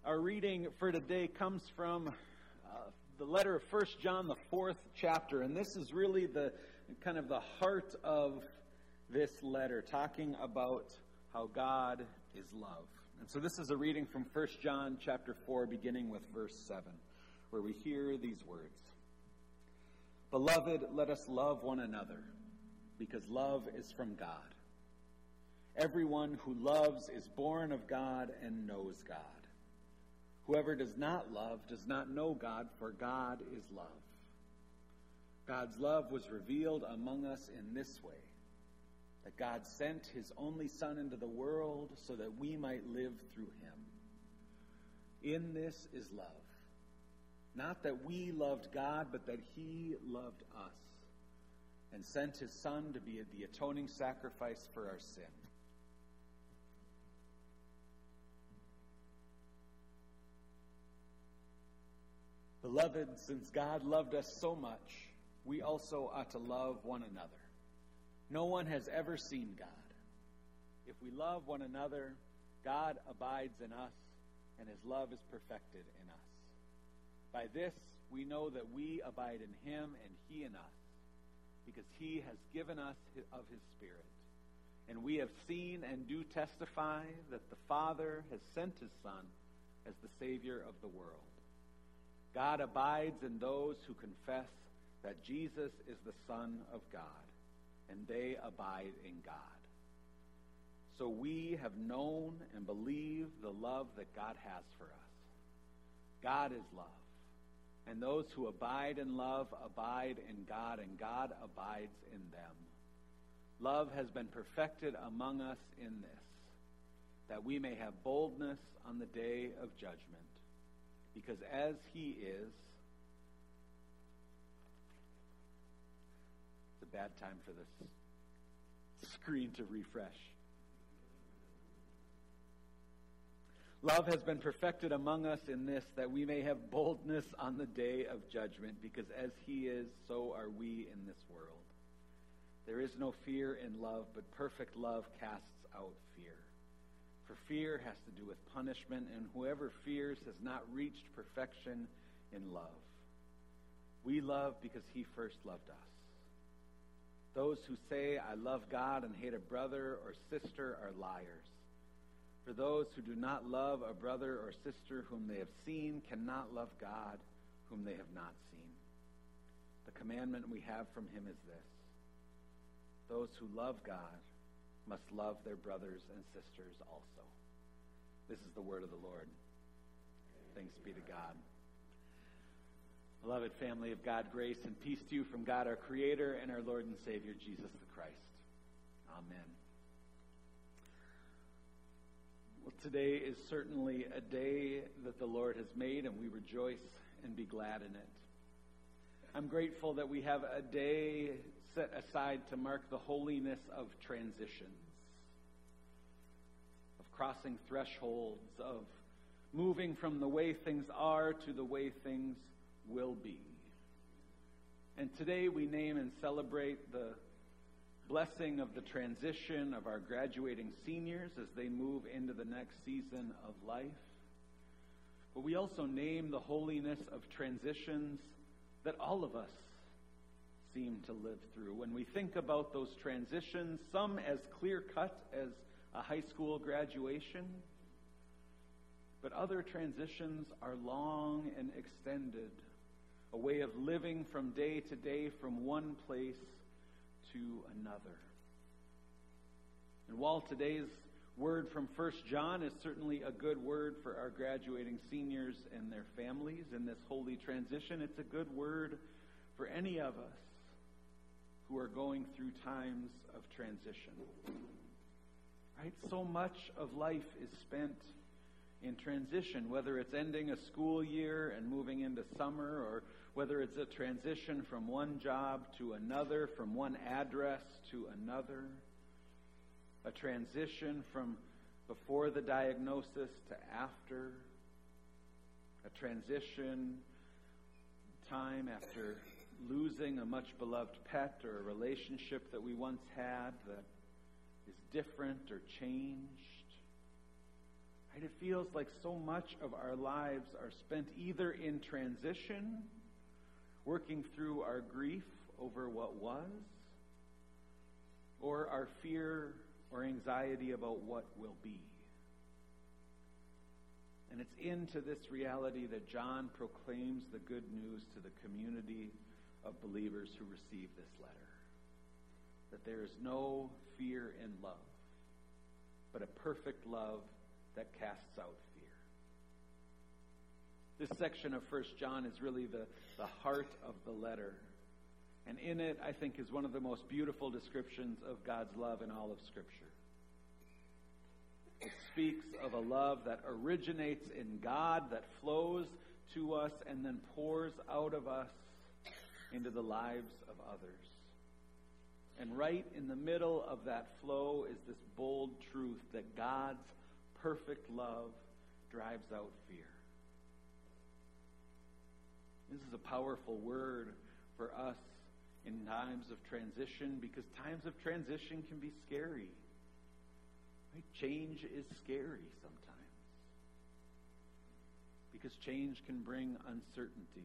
Our reading for today comes from the letter of 1 John, the 4th chapter, and this is really the kind of the heart of this letter, talking about how God is love. And so this is a reading from 1 John chapter 4, beginning with verse 7, where we hear these words. Beloved, let us love one another, because love is from God. Everyone who loves is born of God and knows God. Whoever does not love does not know God, for God is love. God's love was revealed among us in this way, that God sent his only Son into the world so that we might live through him. In this is love. Not that we loved God, but that he loved us and sent his Son to be the atoning sacrifice for our sin. Beloved, since God loved us so much, we also ought to love one another. No one has ever seen God. If we love one another, God abides in us, and his love is perfected in us. By this we know that we abide in him and he in us, because he has given us of his Spirit. And we have seen and do testify that the Father has sent his Son as the Savior of the world. God abides in those who confess that Jesus is the Son of God, and they abide in God. So we have known and believed the love that God has for us. God is love, and those who abide in love abide in God, and God abides in them. Love has been perfected among us in this, that we may have boldness on the day of judgment. Because as he is, it's a bad time for this screen to refresh. Love has been perfected among us in this, that we may have boldness on the day of judgment. Because as he is, so are we in this world. There is no fear in love, but perfect love casts out fear. For fear has to do with punishment, and whoever fears has not reached perfection in love. We love because he first loved us. Those who say, I love God and hate a brother or sister are liars. For those who do not love a brother or sister whom they have seen cannot love God whom they have not seen. The commandment we have from him is this: those who love God must love their brothers and sisters also. This is the word of the Lord. Thanks be to God. Beloved family of God, grace and peace to you from God our Creator and our Lord and Savior, Jesus the Christ. Amen. Well, today is certainly a day that the Lord has made, and we rejoice and be glad in it. I'm grateful that we have a day set aside to mark the holiness of transitions, of crossing thresholds, of moving from the way things are to the way things will be. And today we name and celebrate the blessing of the transition of our graduating seniors as they move into the next season of life. But we also name the holiness of transitions that all of us seem to live through. When we think about those transitions, some as clear-cut as a high school graduation, but other transitions are long and extended, a way of living from day to day from one place to another. And while today's word from 1 John is certainly a good word for our graduating seniors and their families in this holy transition, it's a good word for any of us who are going through times of transition. Right? So much of life is spent in transition, whether it's ending a school year and moving into summer, or whether it's a transition from one job to another, from one address to another, a transition from before the diagnosis to after, a transition time after losing a much beloved pet or a relationship that we once had that is different or changed. Right? It feels like so much of our lives are spent either in transition, working through our grief over what was, or our fear or anxiety about what will be. And it's into this reality that John proclaims the good news to the community of believers who receive this letter. That there is no fear in love, but a perfect love that casts out fear. This section of 1 John is really the heart of the letter. And in it, I think, is one of the most beautiful descriptions of God's love in all of Scripture. It speaks of a love that originates in God, that flows to us and then pours out of us into the lives of others. And right in the middle of that flow is this bold truth that God's perfect love drives out fear. This is a powerful word for us in times of transition, because times of transition can be scary. Right? Change is scary sometimes, because change can bring uncertainty.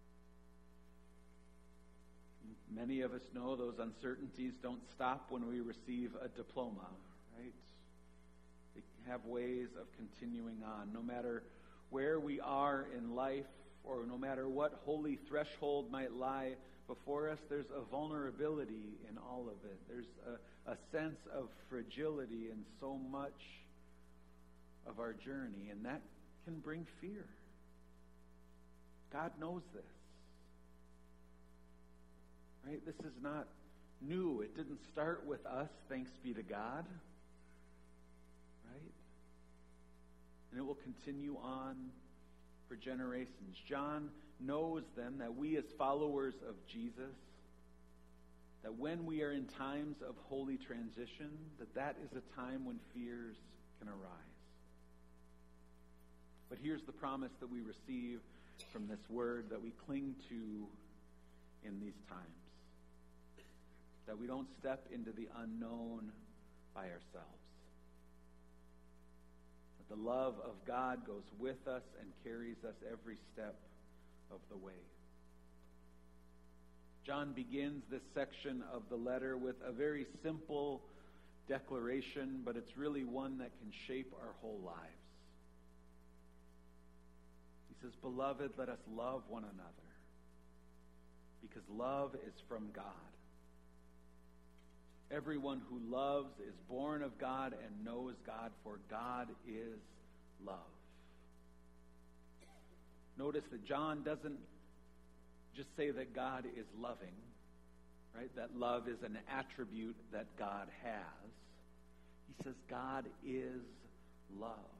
Many of us know those uncertainties don't stop when we receive a diploma, right? They have ways of continuing on. No matter where we are in life, or no matter what holy threshold might lie before us, there's a vulnerability in all of it. There's a sense of fragility in so much of our journey, and that can bring fear. God knows this. Right? This is not new. It didn't start with us, thanks be to God. Right? And it will continue on for generations. John knows then that we as followers of Jesus, that when we are in times of holy transition, that is a time when fears can arise. But here's the promise that we receive from this word that we cling to in these times. That we don't step into the unknown by ourselves. That the love of God goes with us and carries us every step of the way. John begins this section of the letter with a very simple declaration, but it's really one that can shape our whole lives. He says, "Beloved, let us love one another, because love is from God. Everyone who loves is born of God and knows God, for God is love." Notice that John doesn't just say that God is loving, right? That love is an attribute that God has. He says God is love.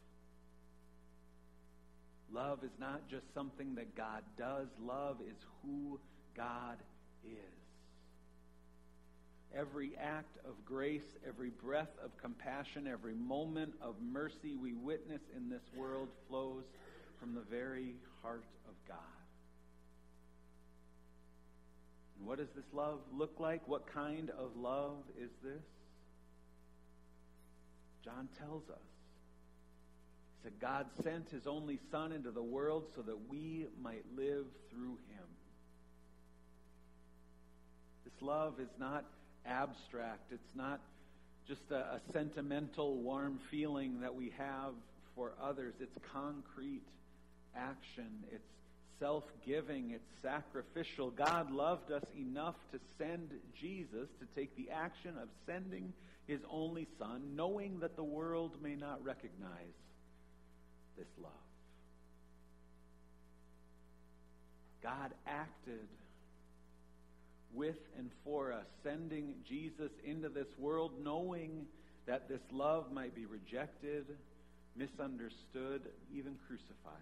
Love is not just something that God does. Love is who God is. Every act of grace, every breath of compassion, every moment of mercy we witness in this world flows from the very heart of God. And what does this love look like? What kind of love is this? John tells us. He said, God sent his only Son into the world so that we might live through him. This love is not abstract. It's not just a sentimental, warm feeling that we have for others. It's concrete action. It's self-giving. It's sacrificial. God loved us enough to send Jesus, to take the action of sending his only Son, knowing that the world may not recognize this love. God acted with and for us, sending Jesus into this world, knowing that this love might be rejected, misunderstood, even crucified.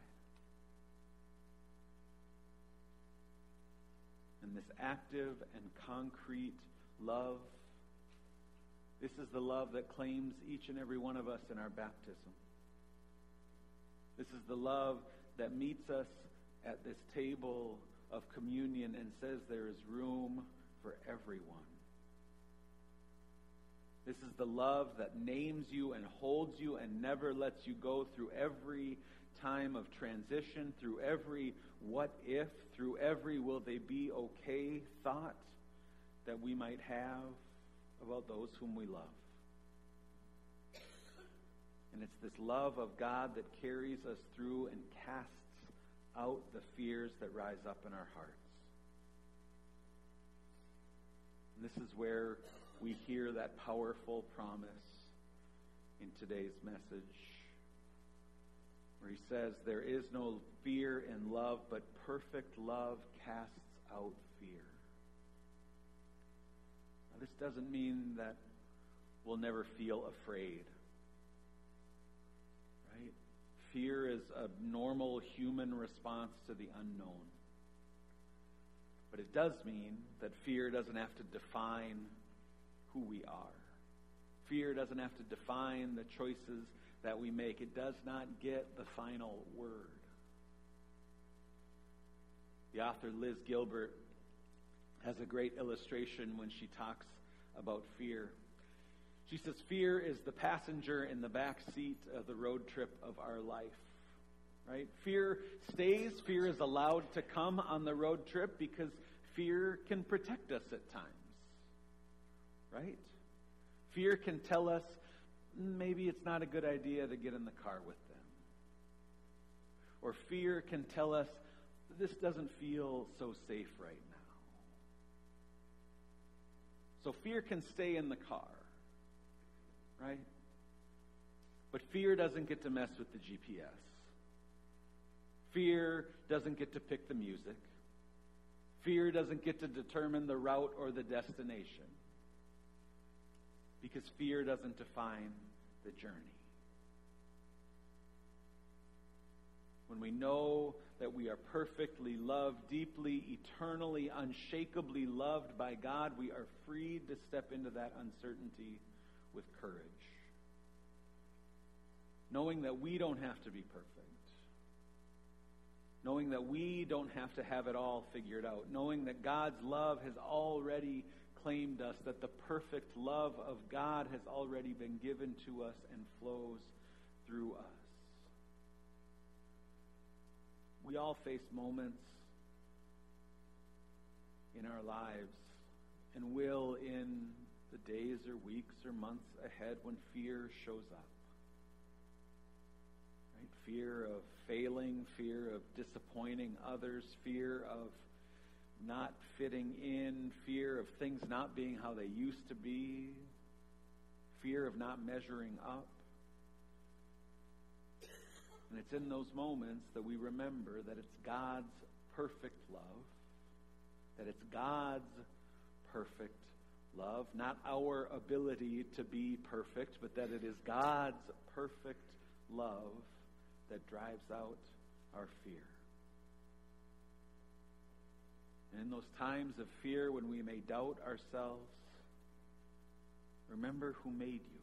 And this active and concrete love, this is the love that claims each and every one of us in our baptism. This is the love that meets us at this table of communion and says there is room for everyone. This is the love that names you and holds you and never lets you go through every time of transition, through every what if, through every will they be okay thought that we might have about those whom we love. And it's this love of God that carries us through and casts out the fears that rise up in our hearts. And this is where we hear that powerful promise in today's message, where he says, there is no fear in love, but perfect love casts out fear. Now, this doesn't mean that we'll never feel afraid. Right? Fear is a normal human response to the unknown. But it does mean that fear doesn't have to define who we are. Fear doesn't have to define the choices that we make. It does not get the final word. The author Liz Gilbert has a great illustration when she talks about fear. She says, fear is the passenger in the back seat of the road trip of our life. Right? Fear stays. Fear is allowed to come on the road trip because fear can protect us at times. Right? Fear can tell us maybe it's not a good idea to get in the car with them. Or fear can tell us this doesn't feel so safe right now. So fear can stay in the car. Right? But fear doesn't get to mess with the GPS. Fear doesn't get to pick the music. Fear doesn't get to determine the route or the destination. Because fear doesn't define the journey. When we know that we are perfectly loved, deeply, eternally, unshakably loved by God, we are freed to step into that uncertainty with courage. Knowing that we don't have to be perfect. Knowing that we don't have to have it all figured out. Knowing that God's love has already claimed us, that the perfect love of God has already been given to us and flows through us. We all face moments in our lives and will in the days or weeks or months ahead when fear shows up. Right? Fear of failing, fear of disappointing others, fear of not fitting in, fear of things not being how they used to be, fear of not measuring up. And it's in those moments that we remember that it's God's perfect love, that it's God's perfect love, not our ability to be perfect, but that it is God's perfect love that drives out our fear. And in those times of fear when we may doubt ourselves, remember who made you.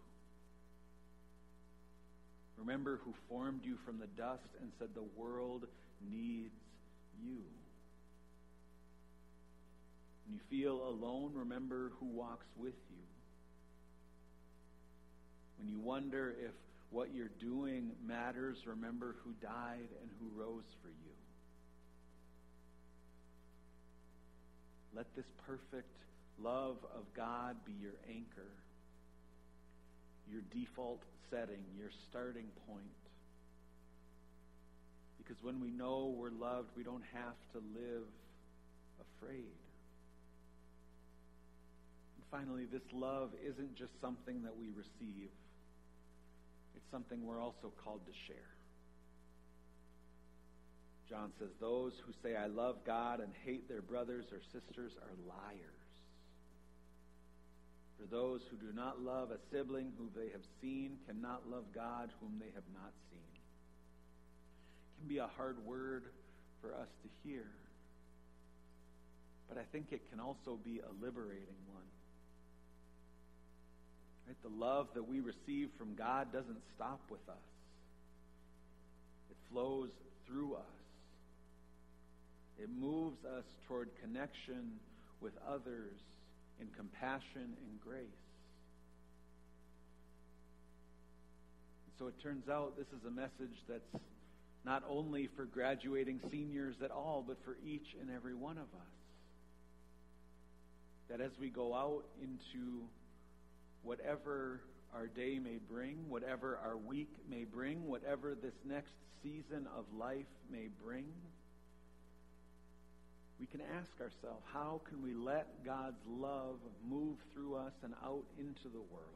Remember who formed you from the dust and said the world needs you. When you feel alone, remember who walks with you. When you wonder if what you're doing matters, remember who died and who rose for you. Let this perfect love of God be your anchor, your default setting, your starting point. Because when we know we're loved, we don't have to live afraid. And finally, this love isn't just something that we receive. It's something we're also called to share. John says, those who say, I love God and hate their brothers or sisters are liars. For those who do not love a sibling whom they have seen cannot love God whom they have not seen. It can be a hard word for us to hear. But I think it can also be a liberating one. Right? The love that we receive from God doesn't stop with us. It flows through us. It moves us toward connection with others in compassion and grace. so it turns out this is a message that's not only for graduating seniors at all, but for each and every one of us. That as we go out into whatever our day may bring, whatever our week may bring, whatever this next season of life may bring, we can ask ourselves, how can we let God's love move through us and out into the world?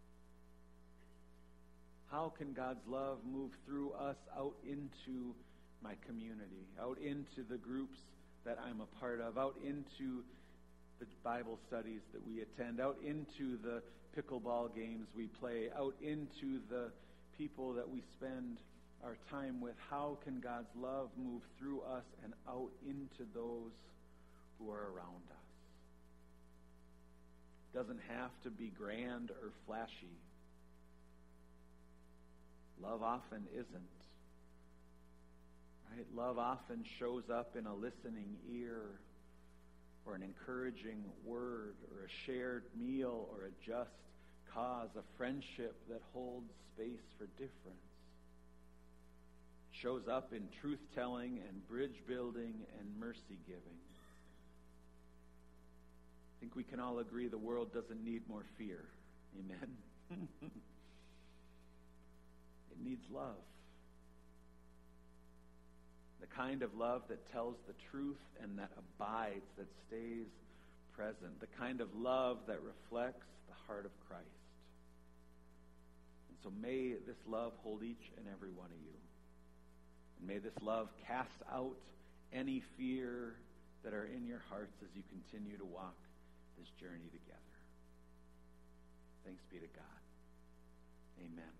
How can God's love move through us out into my community, out into the groups that I'm a part of, out into the Bible studies that we attend, out into the pickleball games we play, out into the people that we spend our time with? How can God's love move through us and out into those who are around us? It doesn't have to be grand or flashy. Love often isn't. Right? Love often shows up in a listening ear, or an encouraging word, or a shared meal, or a just cause, a friendship that holds space for difference. Shows up in truth-telling and bridge-building and mercy-giving. I think we can all agree the world doesn't need more fear. Amen? It needs love. The kind of love that tells the truth and that abides, that stays present. The kind of love that reflects the heart of Christ. And so may this love hold each and every one of you. And may this love cast out any fear that are in your hearts as you continue to walk this journey together. Thanks be to God. Amen.